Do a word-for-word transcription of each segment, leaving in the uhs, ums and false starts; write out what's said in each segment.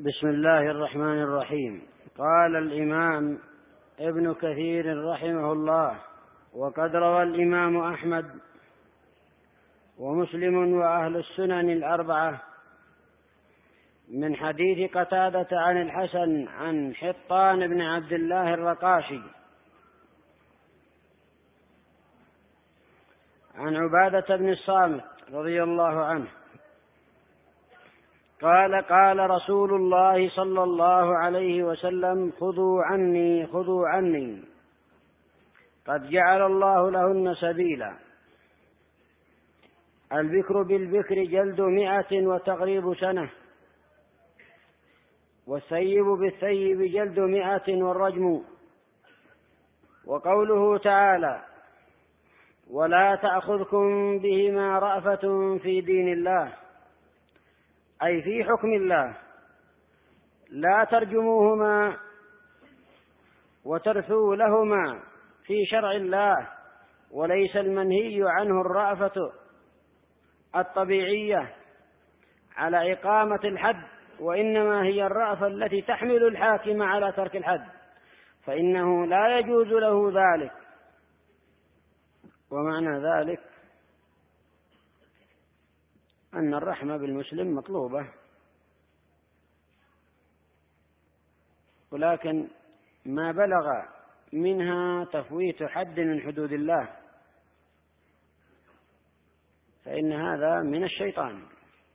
بسم الله الرحمن الرحيم. قال الإمام ابن كثير رحمه الله: وقد روى الإمام أحمد ومسلم وأهل السنن الأربعة من حديث قتادة عن الحسن عن حطان بن عبد الله الرقاشي عن عبادة بن الصامت رضي الله عنه قال: قال رسول الله صلى الله عليه وسلم: خذوا عني خذوا عني قد جعل الله لهن سبيلا. البكر بالبكر جلد مئة وتغريب سنة، والثيب بالثيب جلد مئة والرجم. وقوله تعالى: ولا تأخذكم بهما رأفة في دين الله، أي في حكم الله، لا ترجموهما وترثوا لهما في شرع الله. وليس المنهي عنه الرأفة الطبيعية على إقامة الحد، وإنما هي الرأفة التي تحمل الحاكم على ترك الحد، فإنه لا يجوز له ذلك. ومعنى ذلك أن الرحمة بالمسلم مطلوبة، ولكن ما بلغ منها تفويت حد من حدود الله فإن هذا من الشيطان،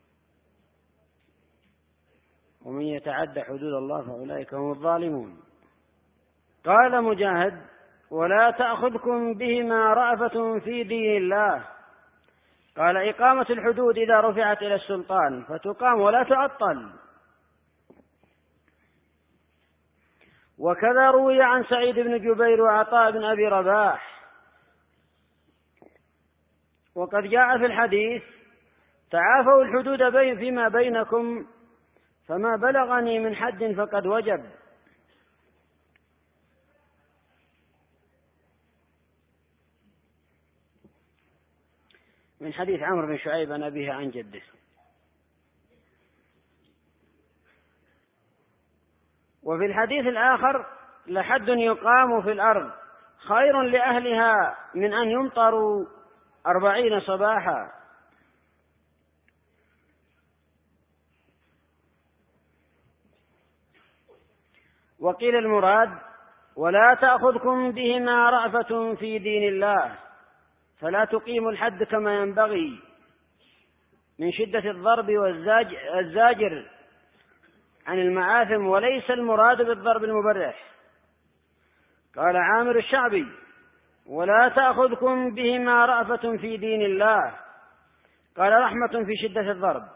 ومن يتعدى حدود الله فأولئك هم الظالمون. قال مجاهد: ولا تأخذكم بهما رأفة في دين الله. قال: إقامة الحدود إذا رفعت إلى السلطان فتقام ولا تعطل. وكذا روي عن سعيد بن جبير وعطاء بن أبي رباح. وقد جاء في الحديث: تعافوا الحدود بين فيما بينكم، فما بلغني من حد فقد وجب. من حديث عمرو بن شعيب عن أبيه عن جده. وفي الحديث الآخر: لحد يقام في الأرض خير لأهلها من أن يمطروا أربعين صباحا. وقيل المراد: ولا تأخذكم بهما رأفة في دين الله، فلا تقيموا الحد كما ينبغي من شدة الضرب والزاجر عن المآثم، وليس المراد بالضرب المبرح. قال عامر الشعبي: ولا تأخذكم بهما رأفة في دين الله، قال رحمة في شدة الضرب.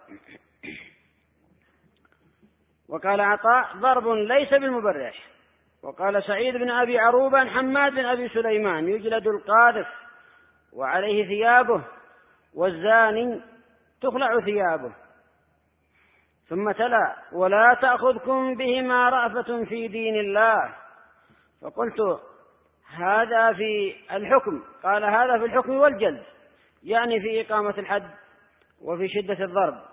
وقال عطاء: ضرب ليس بالمبرح. وقال سعيد بن أبي عروبة عن حماد بن أبي سليمان: يجلد القاذف وعليه ثيابه، والزاني تخلع ثيابه. ثم تلا: ولا تأخذكم بهما رأفة في دين الله. فقلت: هذا في الحكم؟ قال: هذا في الحكم والجلد، يعني في إقامة الحد وفي شدة الضرب.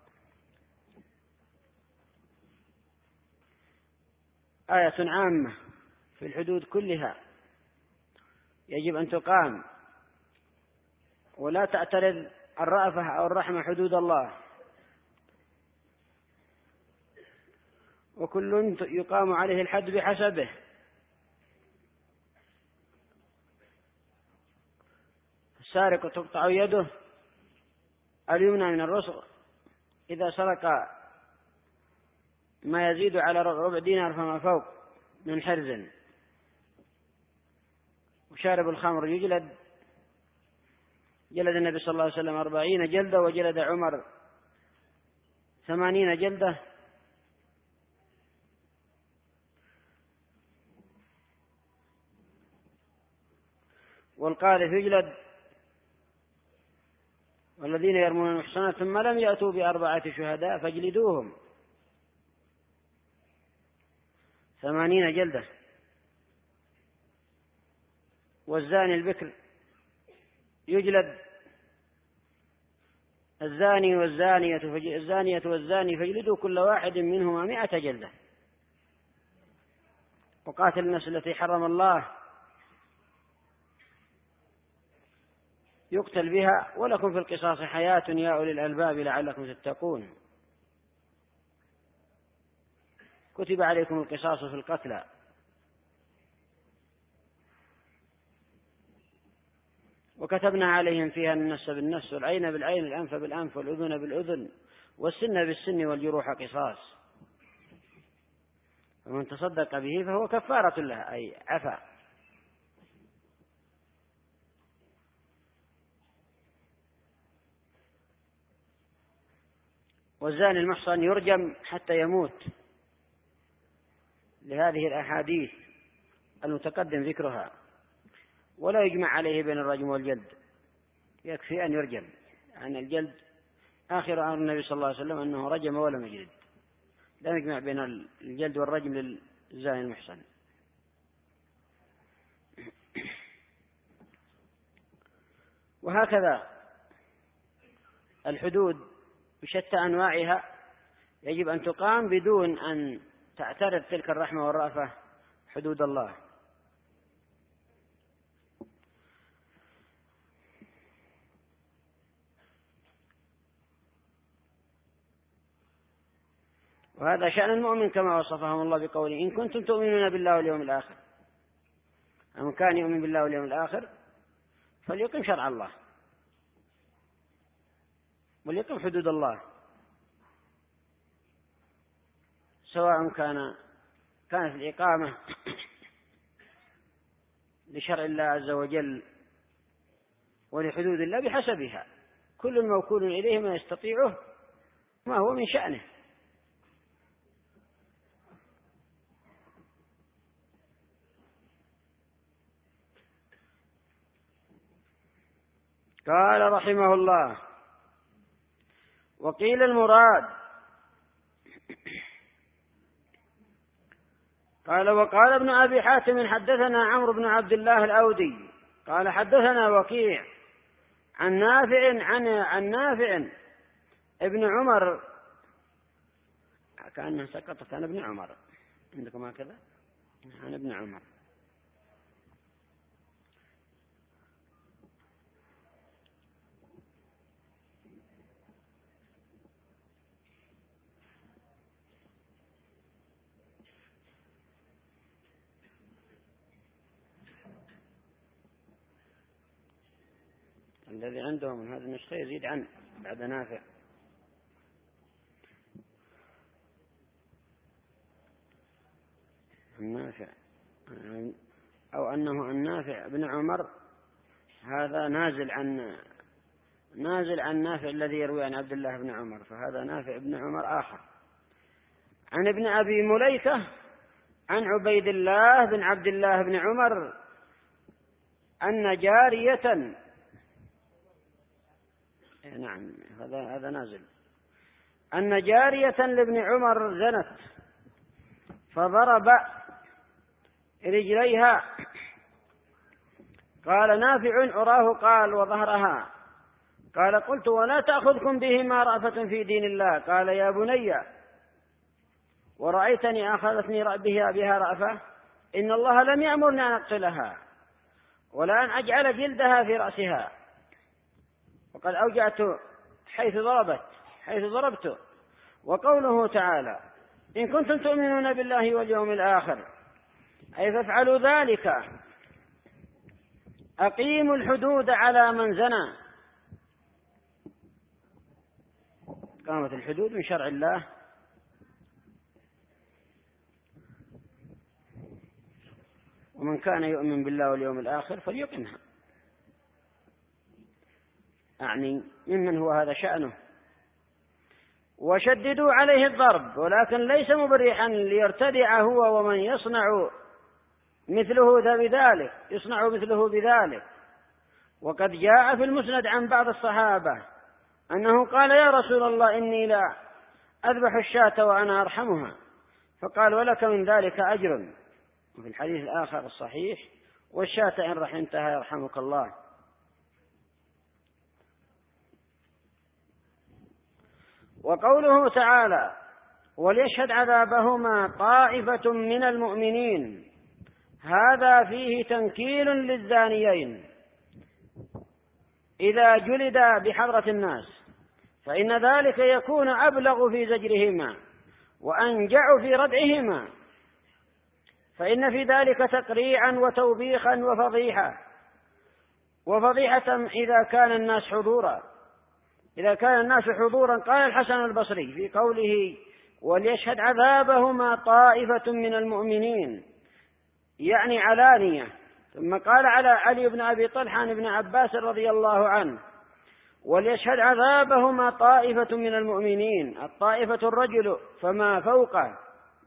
آية عامة في الحدود كلها يجب أن تقام، ولا تعترض الرأفة أو الرحمة حدود الله، وكل يقام عليه الحد بحسبه. السارق تقطع يده اليمنى من الرسغ إذا سرق ما يزيد على ربع دينار فما فوق من حرز. وشارب الخمر يجلد، جلد النبي صلى الله عليه وسلم أربعين جلدة، وجلد عمر ثمانين جلدة. والقاذف يجلد. والذين يرمون المحصنات ثم لم يأتوا بأربعة شهداء فاجلدوهم ثمانين جلدة. والزاني البكر يجلد الزاني والزانية الزانية والزاني فاجلدوا كل واحد منهما مئة جلدة، وقاتل النفس التي حرم الله يقتل بها، ولكم في القصاص حياة يا أولي الألباب لعلكم تتقون. كتب عليكم القصاص في القتلى، وكتبنا عليهم فيها النفس بالنفس والعين بالعين والأنف بالأنف والأذن بالأذن والسن بالسن والجروح قصاص، فمن تصدق به فهو كفارة له أي عفا. والزاني المحصن يرجم حتى يموت لهذه الأحاديث المتقدم ذكرها، ولا يجمع عليه بين الرجم والجلد، يكفي أن يرجم. يعني الجلد آخر أمر النبي صلى الله عليه وسلم أنه رجم ولم يجلد، لا يجمع بين الجلد والرجم للزاني المحصن. وهكذا الحدود بشتى أنواعها يجب أن تقام بدون أن تعترض تلك الرحمة والرأفة حدود الله. وهذا شأن المؤمن كما وصفهم الله بقوله إن كنتم تؤمنون بالله واليوم الآخر، من كان يؤمن بالله واليوم الآخر فليقم شرع الله وليقم حدود الله، سواء كان كانت الإقامة لشرع الله عز وجل ولحدود الله بحسبها، كل موكول إليه ما يستطيعه ما هو من شأنه. قال رحمه الله وقيل المراد قال وقال ابن أبي حاتم حدثنا عمرو بن عبد الله الأودي قال حدثنا وكيع عن نافع عن عن نافع ابن عمر، كأنه سقطت عن ابن عمر عندكم هكذا عن ابن عمر، الذي عندهم من هذا النسخة يزيد عن بعد نافع. النافع أو أنه النافع بن عمر، هذا نازل عن نازل عن نافع الذي يروي عن عبد الله بن عمر، فهذا نافع بن عمر آخر. عن ابن أبي مليكة عن عبيد الله بن عبد الله بن عمر أن جارية، نعم هذا هذا نازل، أن جارية لابن عمر زنت فضرب رجليها، قال نافع أراه قال وظهرها، قال قلت ولا تأخذكم بهما رأفة في دين الله، قال يا بني ورأيتني أخذتني بها بها رأفة، إن الله لم يأمرني أن أقتلها ولا أن أجعل جلدها في رأسها، وقد أوجعت حيث ضربت حيث ضربت. وقوله تعالى إن كنتم تؤمنون بالله واليوم الآخر أي فافعلوا ذلك، أقيموا الحدود على من زنى. قامت الحدود من شرع الله، ومن كان يؤمن بالله واليوم الآخر فليقمها، أعني ممن هو هذا شأنه. وشددوا عليه الضرب ولكن ليس مبرحا ليرتدع هو ومن يصنع مثله ذا بذلك يصنع مثله بذلك. وقد جاء في المسند عن بعض الصحابة أنه قال يا رسول الله إني لا أذبح الشاة وأنا أرحمها، فقال ولك من ذلك أجر. وفي الحديث الآخر الصحيح والشاة إن رحمتها يرحمك الله. وقوله تعالى وليشهد عذابهما طائفة من المؤمنين هذا فيه تنكيل للزانيين إذا جلدا بحضرة الناس، فإن ذلك يكون أبلغ في زجرهما وأنجع في ردعهما، فإن في ذلك تقريعا وتوبيخا وفضيحة وفضيحة إذا كان الناس حضورا إذا كان الناس حضورا. قال الحسن البصري في قوله وليشهد عذابهما طائفة من المؤمنين يعني علانية، ثم قال على علي بن أبي طلحة عن ابن عباس رضي الله عنه وليشهد عذابهما طائفة من المؤمنين، الطائفة الرجل فما فوقه.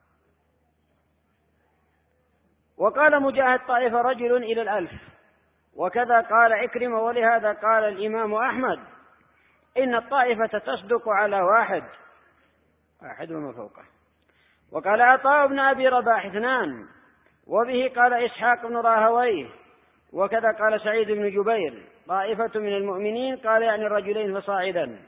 وقال مجاهد طائفة رجل إلى الألف، وكذا قال عكرمة، ولهذا قال الإمام أحمد إن الطائفة تصدق على واحد واحد وما فوقه. وقال عطاء بن أبي رباح اثنان، وبه قال إسحاق بن راهويه، وكذا قال سعيد بن جبير طائفة من المؤمنين، قال يعني الرجلين فصاعدا.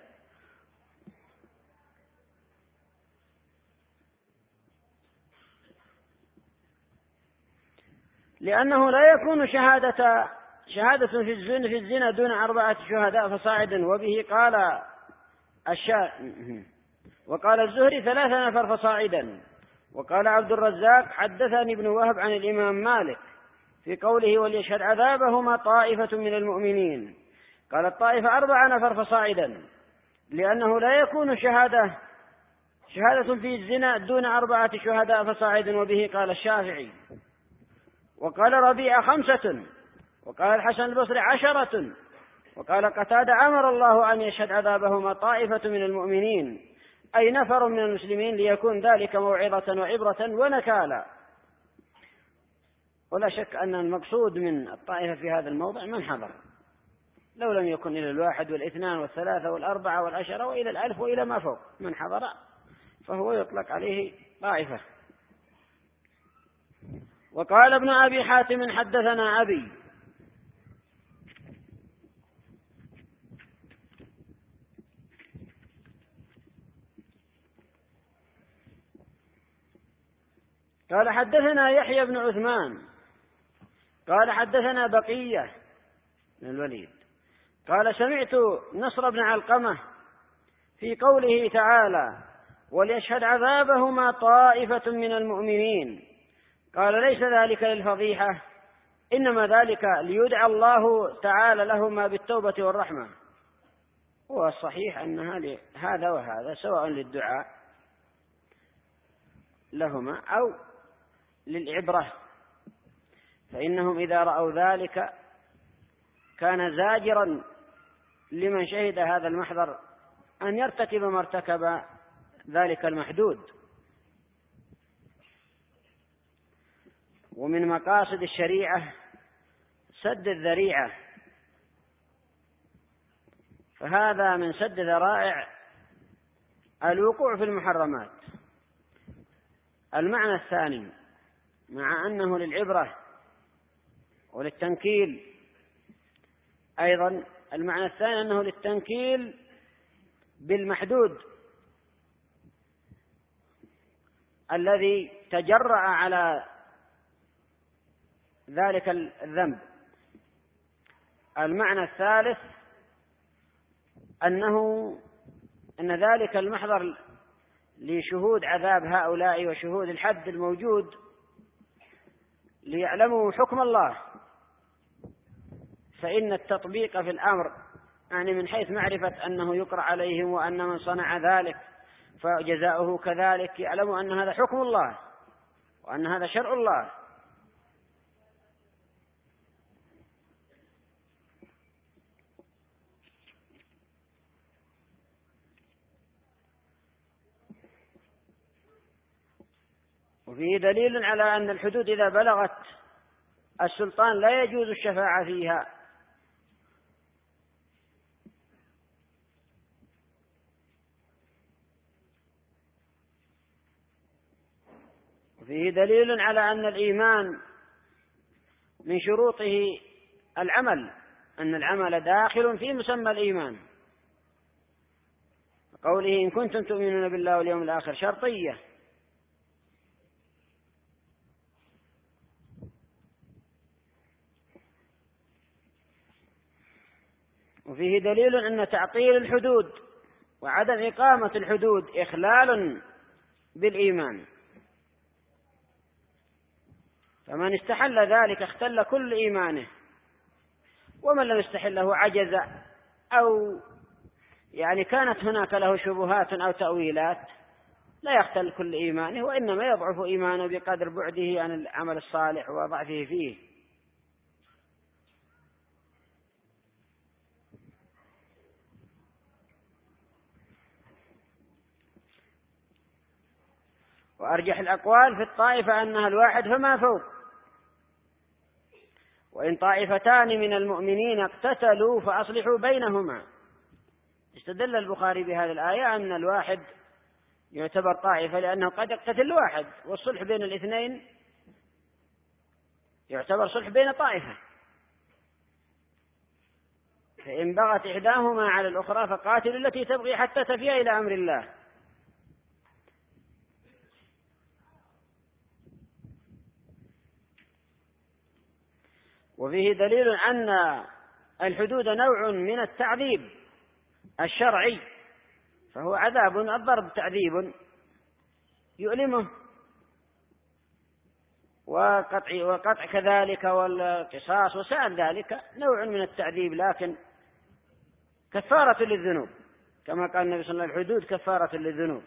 لأنه لا يكون شهادة شهادة في الزنا في الزنا دون أربعة شهداء فصاعدا. وبه قال الشا وقال الزهري ثلاثة نفر فصاعدا. وقال عبد الرزاق حدثني ابن وهب عن الإمام مالك في قوله وليشهد عذابهما طائفة من المؤمنين، قال الطائفة أربع نفر فصاعدا، لأنه لا يكون شهادة شهادة في الزنا دون أربعة شهداء فصاعدا. وبه قال الشافعي. وقال ربيع خمسة، وقال الحسن البصري عشرة، وقال قتادة أمر الله أن يشهد عذابهما طائفة من المؤمنين أي نفر من المسلمين ليكون ذلك موعظة وعبرة ونكالا. ولا شك أن المقصود من الطائفة في هذا الموضع من حضر، لو لم يكن إلى الواحد والاثنان والثلاثة والأربعة والعشرة وإلى الألف وإلى ما فوق من حضر فهو يطلق عليه طائفة. وقال ابن أبي حاتم حدثنا أبي قال حدثنا يحيى بن عثمان قال حدثنا بقية بن الوليد قال سمعت نصر بن علقمة في قوله تعالى وليشهد عذابهما طائفة من المؤمنين، قال ليس ذلك للفضيحة، إنما ذلك ليدعى الله تعالى لهما بالتوبة والرحمة. هو الصحيح أن هذا وهذا سواء للدعاء لهما أو للعبرة، فإنهم إذا رأوا ذلك كان زاجرا لمن شهد هذا المحضر أن يرتكب ما ارتكب ذلك المحدود. ومن مقاصد الشريعة سد الذريعة، فهذا من سد ذرائع الوقوع في المحرمات. المعنى الثاني مع أنه للعبرة وللتنكيل أيضا، المعنى الثاني أنه للتنكيل بالمحدود الذي تجرأ على ذلك الذنب. المعنى الثالث أنه أن ذلك المحضر لشهود عذاب هؤلاء وشهود الحد الموجود ليعلموا حكم الله، فإن التطبيق في الأمر يعني من حيث معرفة أنه يقرأ عليهم وأن من صنع ذلك فجزاؤه كذلك، يعلموا أن هذا حكم الله وأن هذا شرع الله. وفيه دليل على أن الحدود إذا بلغت السلطان لا يجوز الشفاعة فيها، وفيه دليل على أن الإيمان من شروطه العمل، أن العمل داخل في مسمى الإيمان. قوله إن كنتم تؤمنون بالله واليوم الآخر شرطية. وفيه دليل أن تعطيل الحدود وعدم إقامة الحدود إخلال بالإيمان، فمن استحل ذلك اختل كل إيمانه، ومن لم يستحله عجز أو يعني كانت هناك له شبهات أو تأويلات لا يختل كل إيمانه، وإنما يضعف إيمانه بقدر بعده عن العمل الصالح وضعفه فيه. وأرجح الأقوال في الطائفة أنها الواحد فما فوق، وإن طائفتان من المؤمنين اقتتلوا فأصلحوا بينهما. استدل البخاري بهذه الآية أن الواحد يعتبر طائفة لأنه قد يقتتل الواحد، والصلح بين الاثنين يعتبر صلح بين طائفة. فإن بغت إحداهما على الأخرى فقاتلوا التي تبغي حتى تفيء إلى أمر الله. وفيه دليل أن الحدود نوع من التعذيب الشرعي، فهو عذاب، الضرب تعذيب يؤلمه، وقطع, وقطع كذلك، والقصاص وسائر ذلك نوع من التعذيب، لكن كفارة للذنوب، كما قال النبي صلى الله عليه وسلم الحدود كفارة للذنوب.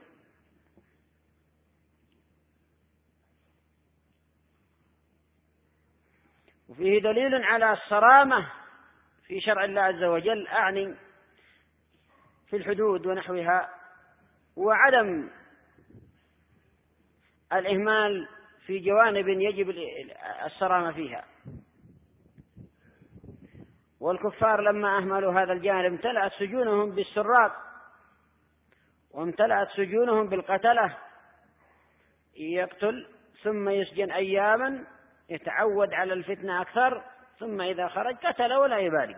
وفيه دليل على الصرامة في شرع الله عز وجل، أعني في الحدود ونحوها، وعدم الإهمال في جوانب يجب الصرامة فيها. والكفار لما أهملوا هذا الجانب امتلأت سجونهم بالسراق، وامتلأت سجونهم بالقتلة، يقتل ثم يسجن أياما يتعود على الفتنة أكثر، ثم إذا خرج قتل ولا يبالي.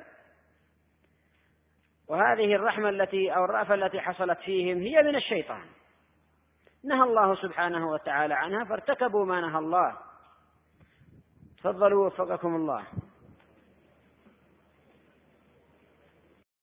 وهذه الرحمة التي أو الرأفة التي حصلت فيهم هي من الشيطان، نهى الله سبحانه وتعالى عنها فارتكبوا ما نهى الله. تفضلوا وفقكم الله.